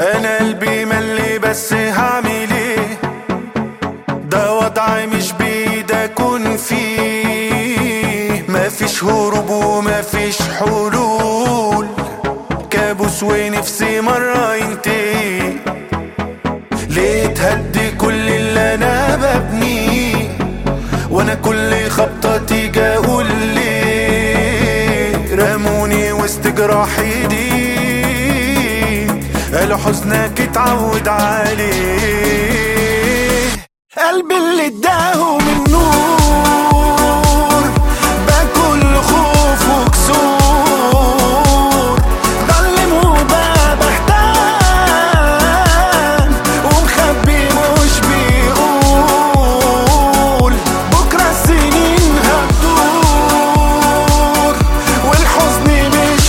انا قلبي ملي بس هعمل ايه؟ ده وضعي مش بايدي اكون فيه. مفيش هروب ومفيش حلول، كابوس ونفسي مرة ينتهي. ليه تهدي كل اللي انا ببنيه، وانا كل خبطة تيجي اقول ليه؟ رموني وسط جراح ايدي، قالوا حزنك اتعود عليه. قلبي اللي اداهم النور باكل خوف وكسور، ضلم وبقى بحتان ومخبي مش بيقول. بكرة السنين هتدور والحزن مش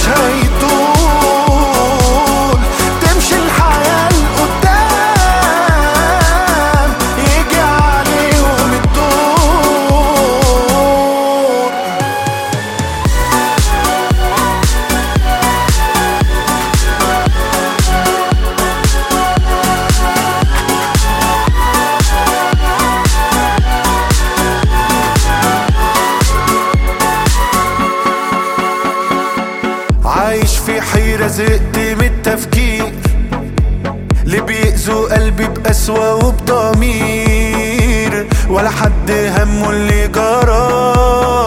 هيطول، تمشي الحياة لقدام يجي عليهم الدور. عايش في حيرة زهقت من التفكير، اللي بيأذوا قلبي بقسوة وبضمير، ولا حد همه اللي جرى.